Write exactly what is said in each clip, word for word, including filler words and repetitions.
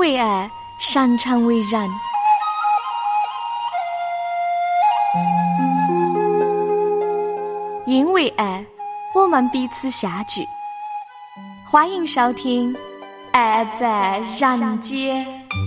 为爱，擅长为人。因为爱，我们彼此相聚。欢迎收听《爱在人间》。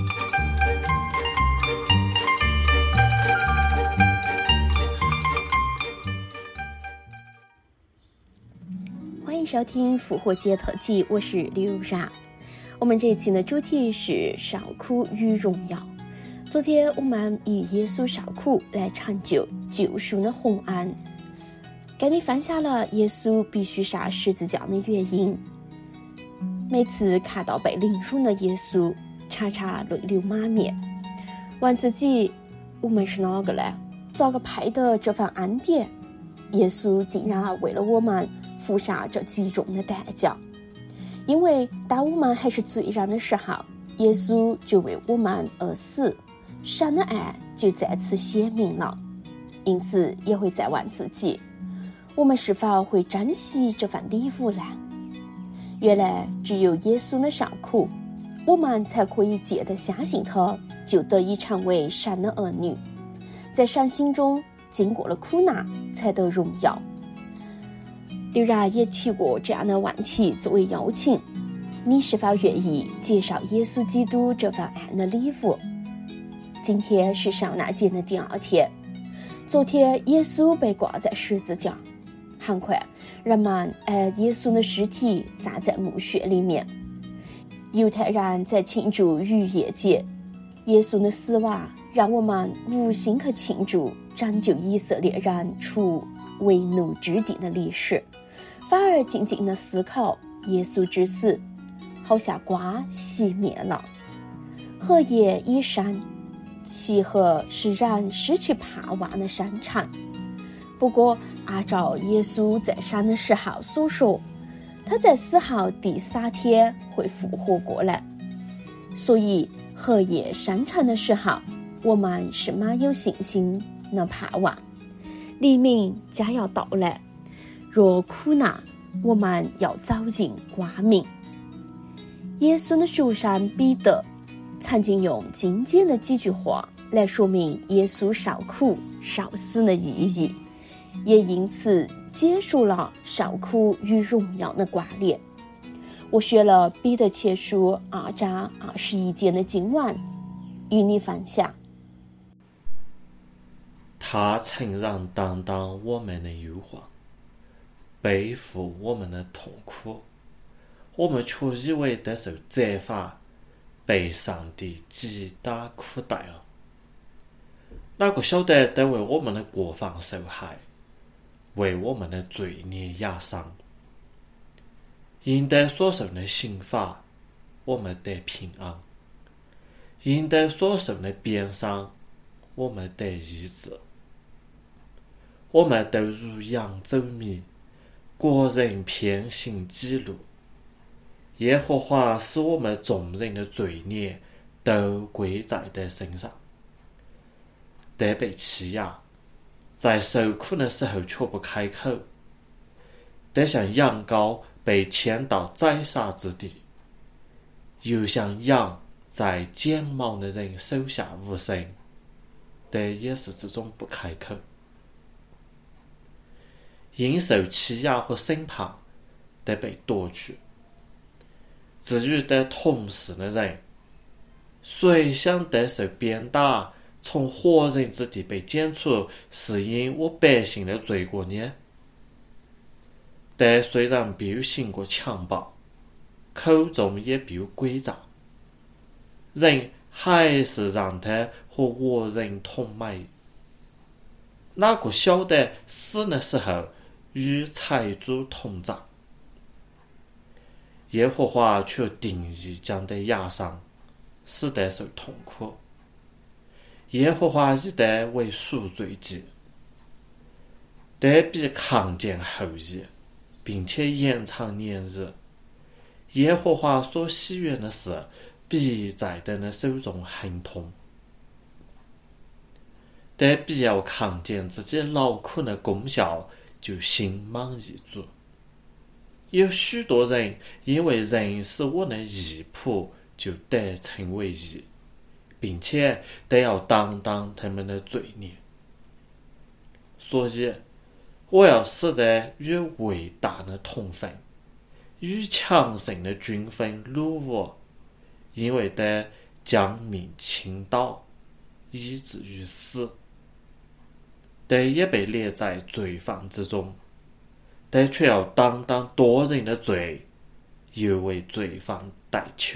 欢迎收听复活节特辑，我是刘然。我们这一期的主题是受苦与荣耀。昨天我们以耶稣受苦来成就救赎的宏恩，给你分享了耶稣必须上十字架的原因。每次看到被凌辱的耶稣，常常泪流满面，问自己我们是哪个呢？咋个配得这份恩典？耶稣竟然为了我们付上这极重的代价。因为当我们还是罪人的时候，耶稣就为我们而死，神的爱就再次显明了。因此也会再问自己，我们是否会珍惜这份礼物呢？原来只有耶稣的受苦，我们才可以借着相信他，就得以成为神的儿女，在神心中经过了苦难，才得荣耀。刘然也提过这样的问题作为邀请，你是否愿意接受耶稣基督这份爱的礼物？今天是受难节的第二天，昨天耶稣被挂在十字架，很快人们按耶稣的尸体葬在墓穴里面。犹太人在庆祝逾越节，耶稣的死亡让我们无心去庆祝拯救以色列人出为奴之地的历史，反而静静的思考耶稣之死，好像光熄灭了。黑夜已深，其何是人失去盼望的生产。不过按照耶稣在生的时候所说，他在死后第三天会复活过来。所以黑夜深沉的时候，我们是蛮有信心的盼望黎明将要到来。若苦难，我们要走进光明。耶稣的学生彼得曾经用精简的几句话来说明耶稣受苦受死的意义，也因此结束了受苦与荣耀的关联。我学了彼得前书二章二十一节的经文，与你分享。 他曾让担当我们的忧患，背负我们的痛苦，我们却以为得受责罚，被上帝击打苦待了。哪个晓得得为我们的过犯受害，为我们的罪孽压伤？因得所受的刑罚，我们得平安；因得所受的鞭伤，我们得医治。我们都如羊走迷，各人偏行己路。耶和华使我们众人的罪孽都归在他身上。得被欺压，在受苦的时候却不开口，得像羊羔被牵到宰杀之地，又像羊在剪毛的人手下无声，得也是这种不开口。因受欺压和审判，得被夺去。至于得同事的人，谁想得受鞭打，从活人之地被剪除，是因我百姓的罪过呢？但虽然必有行过强暴，口中也必有诡诈，人还是让他和活人同埋。哪个晓得死的时候与财主同葬？耶和华却定义将得压伤，使得受痛苦。耶和华以得为赎罪祭，得必康健后裔，并且延长年日。耶和华所喜悦的事，必在他的手中亨通。得必要看见自己劳苦的功效，就心满意足。有许多人因为认识我的义仆， 就得称为义，并且得要担当他们的罪孽。所以我要使得与伟大的同分，与强盛的均分辱我，因为得将命倾倒，以至于死，得也被列在罪犯之中，得却要担当多人的罪，又为罪犯代求。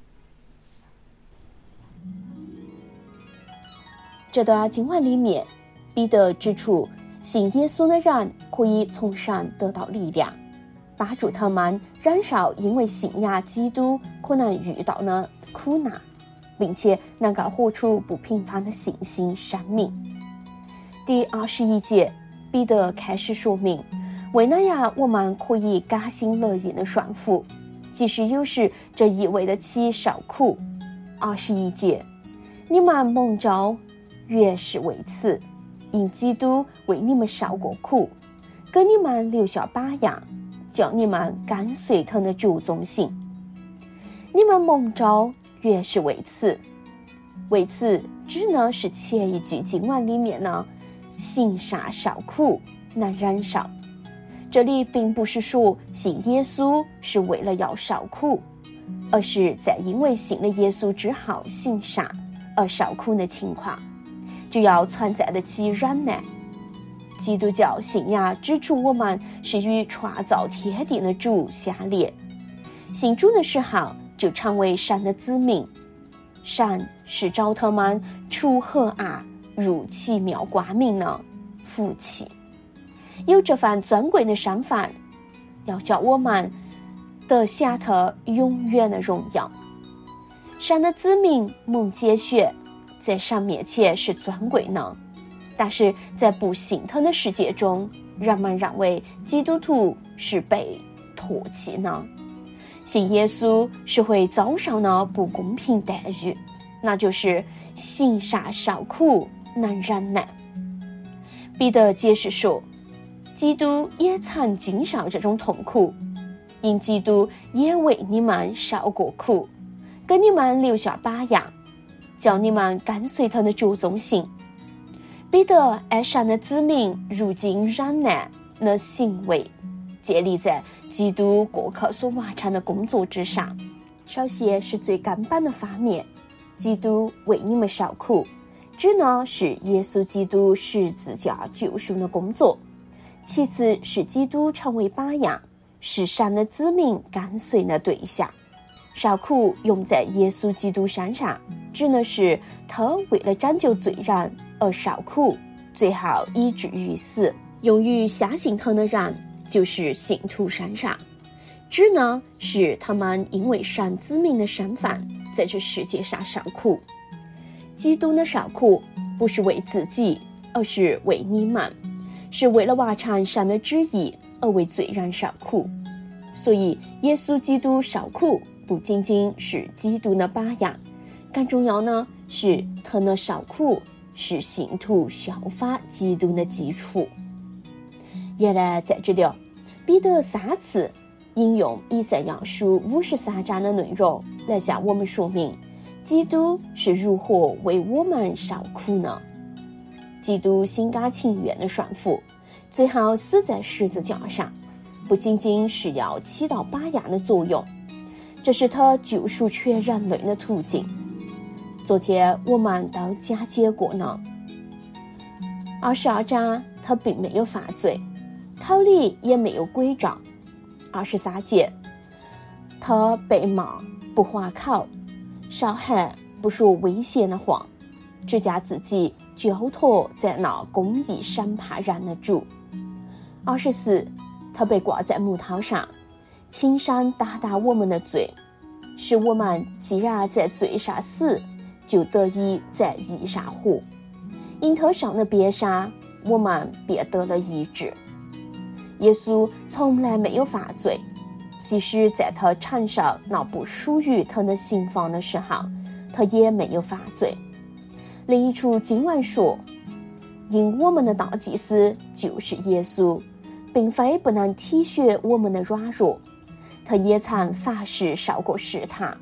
这段经文里面，彼得指出信耶稣的人可以从神得到力量，帮助他们忍受因为信仰基督可能遇到的苦难，并且能够活出不平凡的信心生命。第二十一节，彼得开始说明，为那样我们可以甘心乐意的顺服，即使有时这意味得起受苦。二十一节，你们蒙召原是为此，因基督为你们受过苦，给你们留下榜样，叫你们跟随他的主宗行。你们蒙召原是为此，为此只能是前一句经文里面呢，行善受苦能忍受。这里并不是说信耶稣是为了要受苦，而是在因为信了耶稣之后行善而受苦的情况，就要存在得起忍耐。基督教信仰指出我们是与创造天地的主相连，信主的时候就成为神的子民，神是召他们出黑暗入奇妙光明的福气。有这番尊贵的身份，要叫我们得享他永远的荣耀。神的子民蒙拣选，在神面前是尊贵的，但是在不信他的世界中，人们认为基督徒是被唾弃的，信耶稣是会遭受呢不公平待遇，那就是行善受苦能忍耐。彼得解释说，基督也曾经受这种痛苦，因基督也为你们受过苦，给你们留下榜样，叫你们跟随他的主宗行。彼得爱神的子民如今忍耐的行为，建立在基督过去所完成的工作之上。首先是最根本的方面，基督为你们受苦，指呢是耶稣基督十字架救赎的工作。其次是基督成为榜样，是神的子民跟随的对象。受苦用在耶稣基督身上，指的是他为了拯救罪人而受苦，最后以至于死。用于相信他的人，就是信徒身上，指呢是他们因为神子民的身份在这世界上受苦。基督的受苦不是为自己，而是为你们，是为了完成神的旨意而为罪人受苦。所以耶稣基督受苦不仅仅是基督的榜样，更重要呢是他的受苦是信徒效法基督的基础。原来在这里，彼得三次引用以赛亚书五十三章的内容来向我们说明基督是如何为我们受苦呢？基督心甘情愿的顺服，最后死在十字架上，不仅仅是要起到榜样的作用，这是他救赎全人类的途径。昨天我们都讲解过呢。二十二章他并没有犯罪，口里也没有诡诈。二十三节他被骂不还口，少喊不说危险的话，只将自己交托在那公义审判人的主。二十四他被挂在木头上，亲身担当我们的罪，使我们既然在罪上死，就得以在义上活。因他受的鞭伤，我们便得了医治。耶稣从来没有犯罪，即使在他承受那不属于他的刑罚的时候，他也没有犯罪。另一处经文说，因我们的大祭司就是耶稣，并非不能体恤我们的软弱，他也曾凡事受过试探，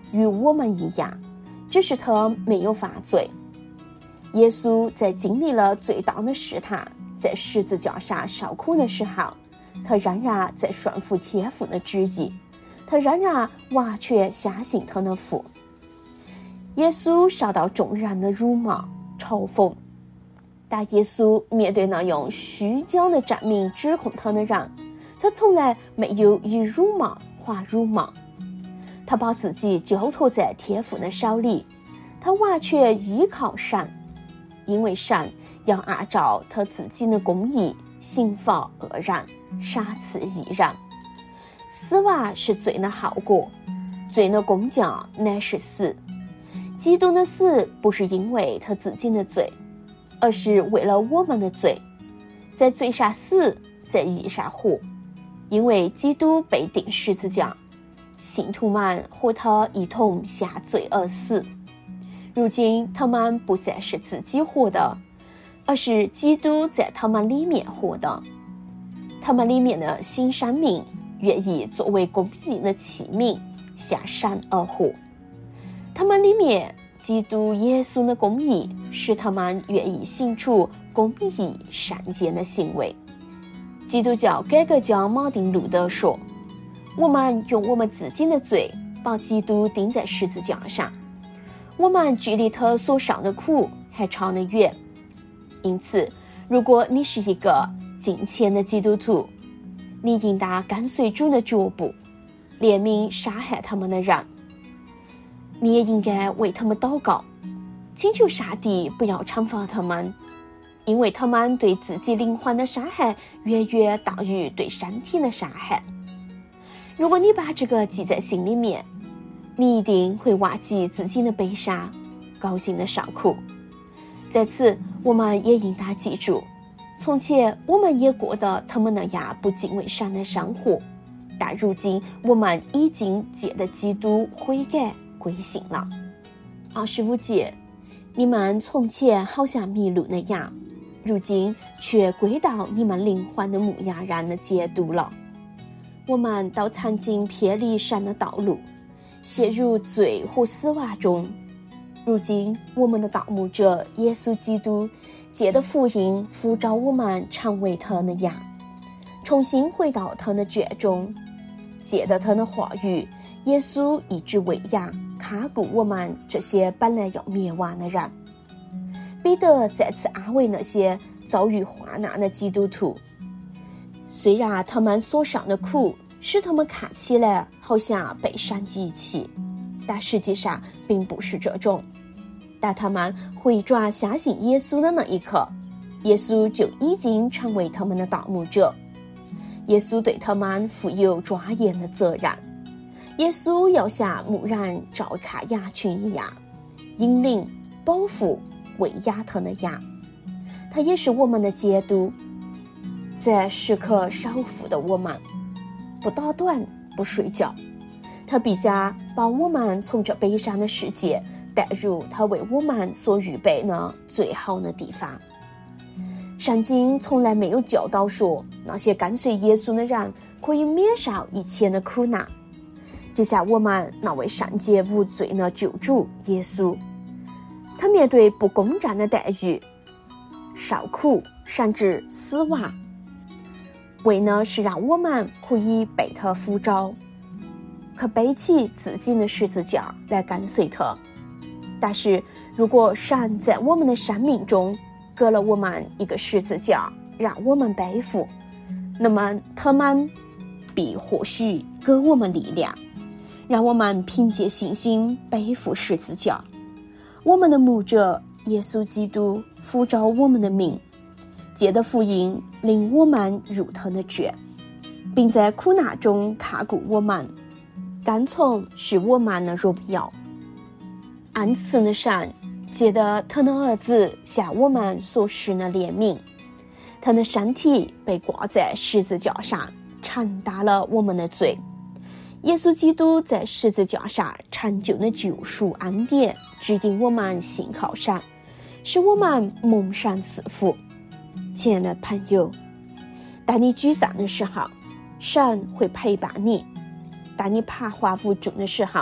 与我们一样，只是他没有犯罪。耶稣在经历了最大的试探，在十字架上受苦的时候，他仍然在顺服天父的旨意，他仍然完全相信他的父。耶稣受到众人的辱骂、嘲讽，但耶稣面对那用虚假的证明指控他的人，他从来没有以辱骂还辱骂。他把自己交托在天父的手里，他完全依靠神，因为神要按照他自己的公义刑罚恶人，杀死义人。死亡是罪的后果，罪的工价乃是死。基督的死不是因为他自己的罪，而是为了我们的罪，在罪上死，在义上活。因为基督被钉十字架，信徒们和他一同下罪而死。如今他们不再是自己活的，而是基督在他们里面活的。他们里面的新生命愿意作为公义的器皿向神而活。他们里面基督耶稣的公义使他们愿意行出公义善见的行为。基督教改革家马丁路德说，我们用我们自己的罪把基督钉在十字架上，我们距离他所受的苦还差得远。因此，如果你是一个敬虔的基督徒，你应当跟随主的脚步，怜悯杀害他们的人。你也应该为他们祷告，请求上帝不要惩罚他们，因为他们对自己灵魂的伤害远远大于对身体的伤害。如果你把这个记在心里面，你一定会忘记自己的悲伤，高兴的受苦。在此，我们也应当记住，从前我们也过得他们那样不敬畏神的生活，但如今我们已经借着基督悔改归信了。二十五节，你们从前好像迷路那样，如今却归到你们灵魂的牧羊人的监督了。我们都曾经偏离神的道路，陷入罪和死亡中。如今我们的道牧者耶稣基督借着福音呼召我们成为他的羊，重新回到他的圈中。借着他的话语，耶稣一直喂养看顾我们这些本来要灭亡的人。彼得再次安慰那些遭遇患难的基督徒，虽然他们所受的苦使他们看起来好像被神遗弃，但实际上并不是这种。当他们回转相信耶稣的那一刻，耶稣就已经成为他们的道牧者。耶稣对他们负有庄严的责任。耶稣要像牧人照看羊群一样，引领、保护、喂养他的羊。他也是我们的监督，在时刻守护的我们，不打盹，不睡觉。他必将把我们从这悲伤的世界带入他为我们所预备的最好的地方。圣经从来没有教导说那些跟随耶稣的人可以免受一切的苦难，就像我们那位圣洁无罪的救主耶稣，他面对不公正的待遇、受苦甚至死亡，为的是让我们可以被他呼召，可背起自己的十字架来跟随他。但是如果神在我们的生命中给了我们一个十字架让我们背负，那么他们必或许给我们力量，让我们凭借信心背负十字架。我们的牧者耶稣基督呼召我们的命，借着福音领我们入他的圈，并在苦难中看顾我们，跟从是我们的荣耀。恩慈的神借着他的儿子向我们所施的怜悯，他的身体被挂在十字架上，承担了我们的罪。耶稣基督在十字架上成就的救赎恩典，指定我们信靠神，使我们蒙神赐福。亲爱的朋友，当你沮丧的时候，神会陪伴你；当你彷徨无助的时候，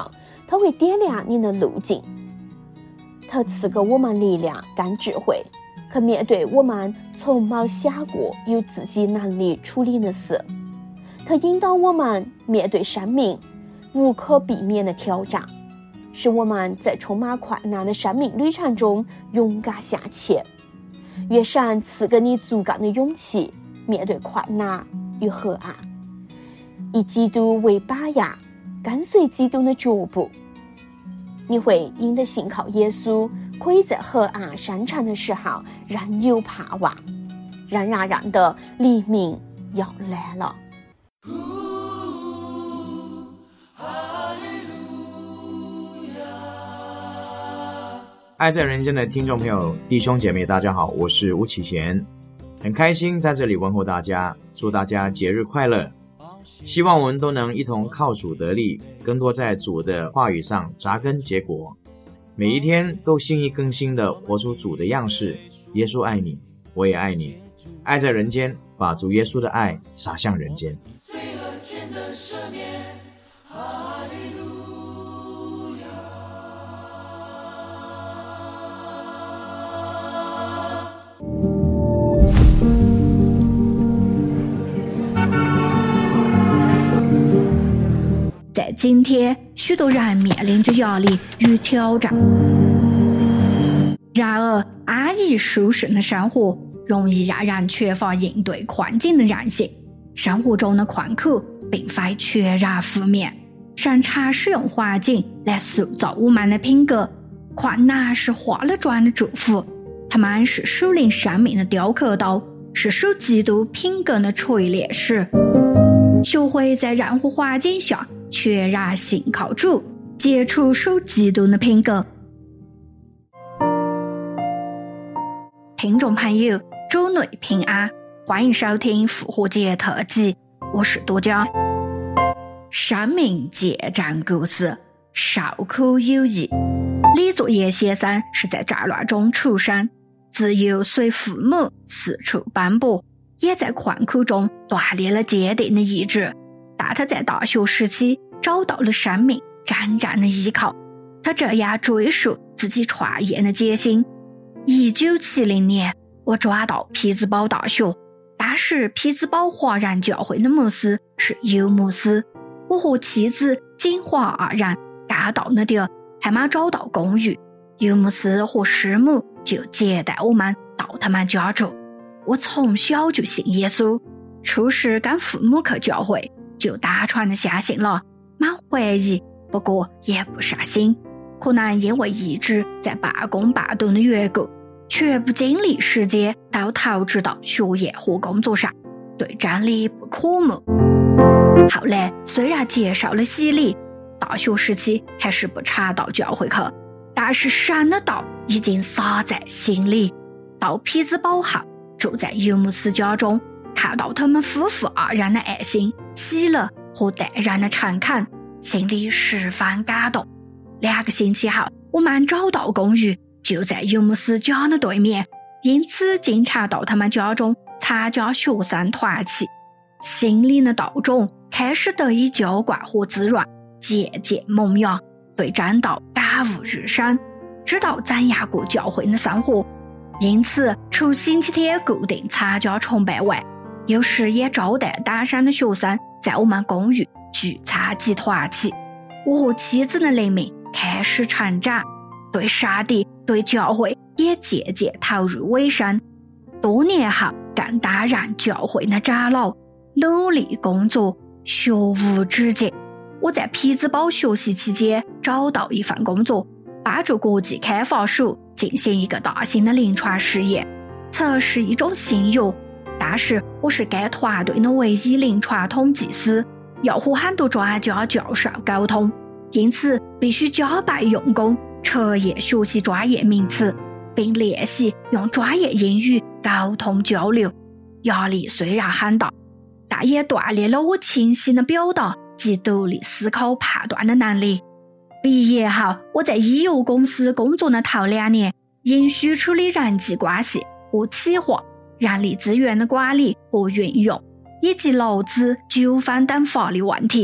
他会点亮你的路径，他赐给我们力量跟智慧，可面对我们从没想过有自己能力处理的事。他引导我们面对生命无可避免的挑战，使我们在充满困难的生命旅程中勇敢向前。愿神赐给你足够的勇气，面对困难与黑暗，以基督为榜样，跟随基督的脚步。你会因着信靠耶稣，可以在黑暗深沉的时候仍有盼望，仍然让的黎明要来了。 爱在人间的听众朋友、弟兄姐妹，大家好，我是吴启贤，很开心在这里问候大家，祝大家节日快乐。希望我们都能一同靠主得力，更多在主的话语上扎根结果，每一天都心意更新的活出主的样式。耶稣爱你，我也爱你，爱在人间，把主耶稣的爱洒向人间。 罪恶全的赦免，哈利路亚。 在今天，许多人面临着压力与挑战。然而，安逸舒适的生活容易让人缺乏应对困境的韧性。生活中的困苦并非全然负面，神常使用环境来塑造我们的品格。困难是化了妆的祝福，它们是属灵生命的雕刻刀，是属基督品格的锤炼石。学会在任何环境下全然信靠主，结出属基督的品格。听众朋友，主内平安，欢迎收听复活节特辑，我是多佳。生命见证故事，受苦有益。李作业先生是在战乱中出生，自幼随父母四处奔波，也在困苦中锻炼了坚定的意志。但他在大学时期找到了生命真正的依靠，他这样追溯自己创业的艰辛。一九七零年，我转到匹兹堡大学，当时匹兹堡华人教会的牧师是尤牧师，我和妻子景华二人刚到那地儿还没找到公寓，尤牧师和师母就接待我们到他们家住。我从小就信耶稣，初时跟父母去教会，就单纯的相信了，没怀疑，不过也不上心。可能因为一直在半工半读的缘故，全部精力时间都投资到学业和工作上，对真理不渴慕。后来虽然接受了洗礼，大学时期还是不常到教会去，但是神的道已经撒在心里。到匹兹堡后，住在尤牧师家中，看到他们夫妇二人的爱心、喜乐和待人的诚恳，心里十分感动。两个星期后，我们找到公寓，就在尤牧师家的对面，因此经常到他们家中参加学生团契。心灵的道种开始得以浇灌和滋润，渐渐萌芽，对真道感悟日深，知道怎样过教会的生活。因此除星期天固定参加崇拜外，有时也招待单身的学生在我们公寓聚餐及团契。我和妻子的灵命开始成长，对上帝、对教会也渐渐投入尾声。多年后更担任教会的长老，努力工作，学无止境。我在匹兹堡学习期间找到一份工作，帮助国际开发署进行一个大型的临床试验，这是一种新药。但是我是该团队的唯一临床统计师，要和很多专家教授沟通，因此必须加倍用功，彻夜学习专业名词，并练习用专业英语沟通交流。压力虽然很大，但也锻炼了我清晰的表达及独立思考判断的能力。毕业后，我在医药公司工作的头两年，允许处理人际关系和企划、人力资源的管理和运用，以及劳资纠纷等法律问题。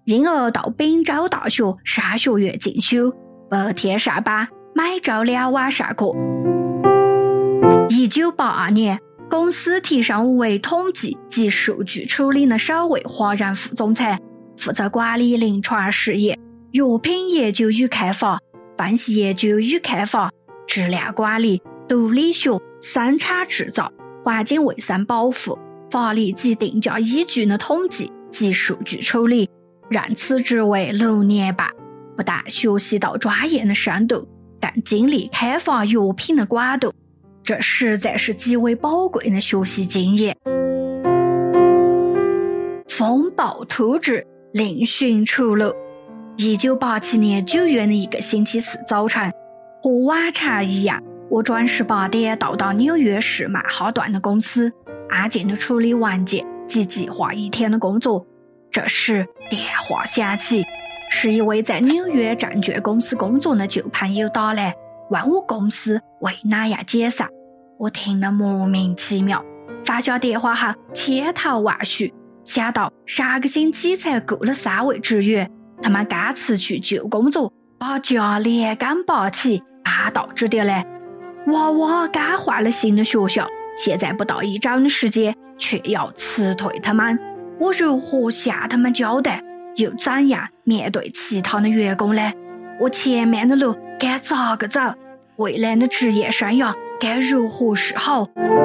因而到滨州大学商学院进修，白天上班，每周两晚上课。一九八二年，公司提升我为统计及数据处理的首位华人副总裁，负责管理临床试验、药品研究与开发、分析研究与开发、质量管理、毒理学、生产制造、环境卫生保护、法律及定价依据的统计及数据处理，任此职位六年半，不但学习到专业的深度，更经历开发药品的广度，这实在是极为宝贵的学习经验。风暴突至，另寻出路。一九八七年九月的一个星期四早晨，和往常一样，我准时八点到达纽约市曼哈顿的公司，安静地处理文件及计划一天的工作。这时电话响起，是一位在纽约证券公司工作的旧朋友打来，问我公司为哪样解散。我听得莫名其妙，放下电话后千头万绪，想到上个星期才雇了三位职员，他们刚辞去旧工作，把家连根拔起搬到这里来。娃娃刚换了新的学校，现在不到一周的时间，却要辞退他们。我如何向他们交代？又怎样面对其他的员工呢？我前面的路该咋个走？未来的职业生涯该如何是好？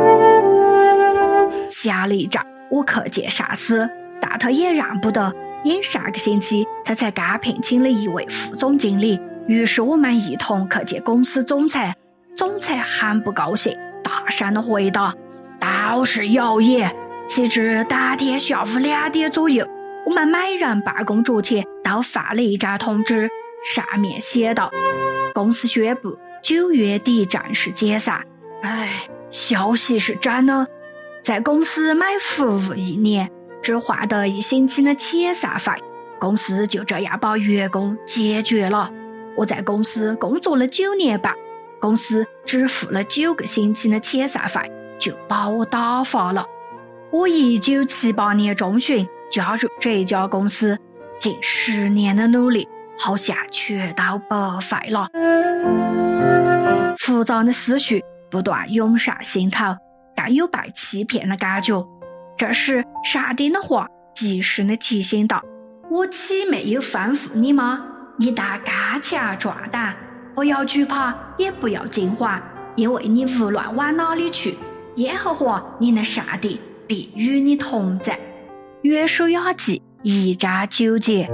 想了一阵，我去见上司，但他也让不得，因上个星期他才刚聘请了一位副总经理。于是我们一同去见公司总裁。总裁很不高兴，大声地回答：都是谣言。其实当天下午两点左右，我们每人办公桌前都放了一张通知，上面写道：公司宣布九月底正式解散。唉，消息是真的。在公司每服务一年，只换得一星期的遣散费，公司就这样把员工解决了。我在公司工作了九年半，公司只付了九个星期的遣散费，就把我打发了。我一九七八年中旬加入这家公司，近十年的努力好像全都白费了。复杂的思绪不断涌上心头，更有被欺骗的感觉。这时上帝的话及时地提醒道：我岂没有吩咐你吗？你当刚强壮胆，不要惧怕，也不要惊慌，因为你无论往哪里去，耶和华你的上帝必与你同在。约书亚记一章九节。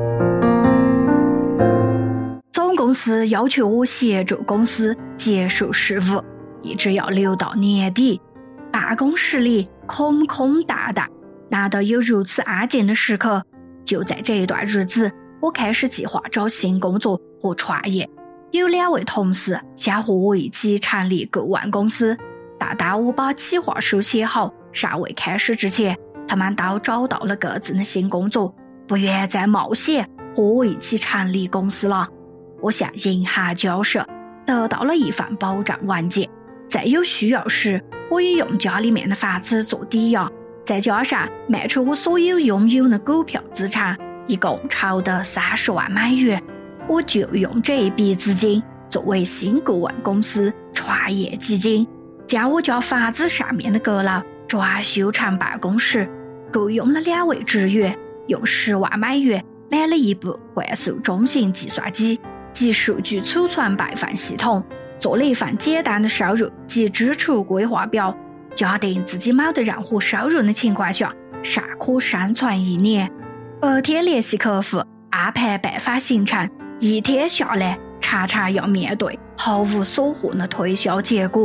总公司要求我协助公司结束事务，一直要留到年底。办公室里空空荡荡，难得有如此安静的时刻。就在这一段日子，我开始计划找新工作和创业。有两位同事想和我一起成立顾问公司，但当我把企划书写好，尚未开始之前，他们都找到了各自的新工作，不愿再冒险和我一起成立公司了。我向银行交涉，得到了一份保证文件。在有需要时，我也用家里面的房子做抵押，再加上卖出我所有拥有的股票资产，一共筹得三十万美元。我就用这一笔资金作为新顾问公司创业基金，将我家房子上面的阁楼装修成办公室，雇佣了两位职员，用十万美元买了一部快速中型计算机及数据储存备份系统，做了一份简单的收入及支出规划表，假定自己没得任何收入的情况下，尚可生存一年。白天联系客户，安排办法行程，一天下来常常要面对毫无所获的推销结果。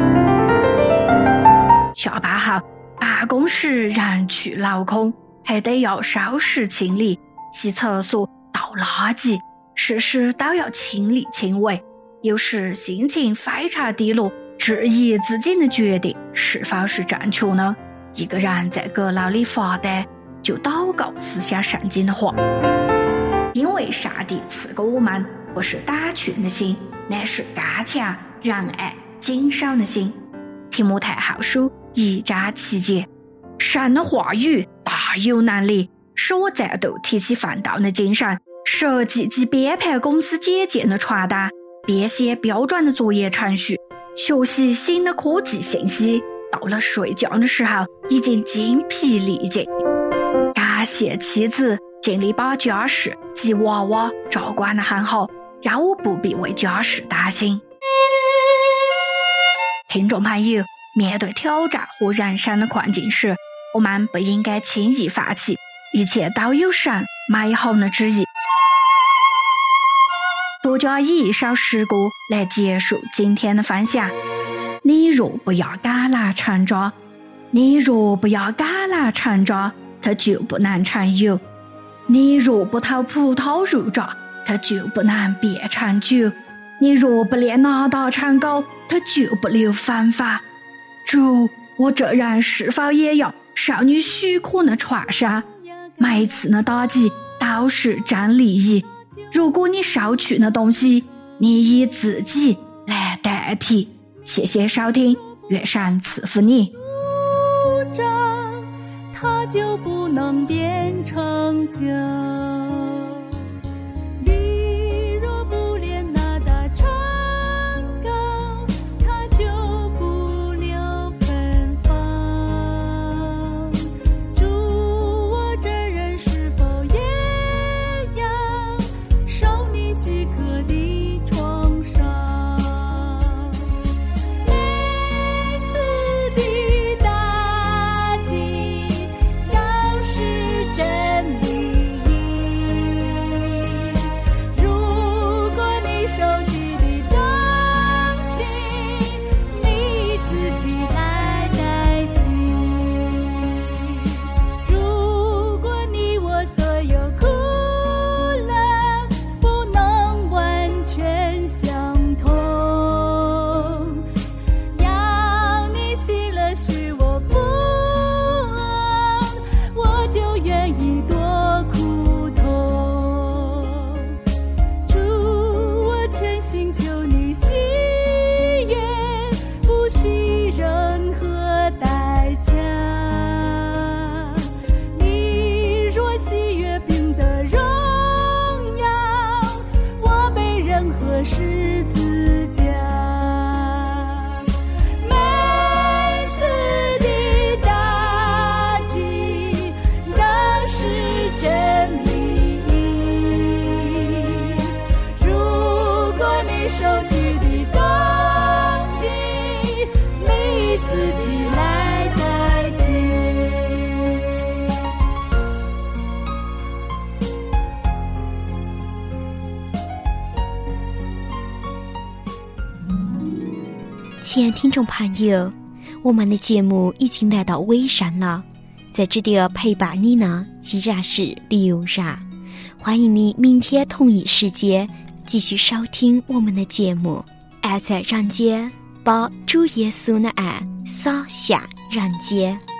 下班后，办公室人去楼空，还得要收拾清理，洗厕所、倒垃圾，事事都要亲力亲为。有时心情非常低落，质疑自己的决定是否是正确呢？一个人在阁楼里发呆，就祷告思想圣经的话，因为上帝赐给我们不是胆怯的心，乃是刚强、仁爱、谨守的心。提摩太后书一章七节。神的话语大有能力， 使我再度提起奋斗的精神，设计及编排公司简介的传单，编写标准的作业程序，学习新的科技信息。到了睡觉的时候，已经精疲力尽。感谢妻子尽力把家事及娃娃照管得很好，让我不必为家事担心。听众朋友，面对挑战和人生的困境时，我们不应该轻易放弃，一切都有神美好的旨意。多加以一首诗歌来结束今天的分享。你若不要橄榄成渣，你若不要橄榄成渣，它就不能成油；你若不投葡萄入渣，它就不能变成酒；你若不练拿大成高，它就不留芬芳。主，我这人是否也要受你许可的创伤？每次的打击都是真利益。如果你收取的东西，你以自己来代替。谢谢收听，愿神赐福你。 它就不能变成酒。你若不练那大长高，它就不留芬芳。主，我这人是否也要受你许可的创伤？每次的打击都是真理。如果你收集的东西，你自己来代替。如果你我所有苦乐不能完全相同，要你喜乐使我富翁，我就愿意多苦痛。主，我全心求你喜悦，不惜任何代价。你若喜悦并得荣耀，我被任何十字架。每次的打击都是真理。如果你收取的东西，你自己来代替。 亲爱听众朋友，我们的节目已经来到尾声了，在这里陪伴你呢依然是刘然。欢迎你明天同一时间继续收听我们的节目。爱在人间，把主耶稣的爱洒向人间。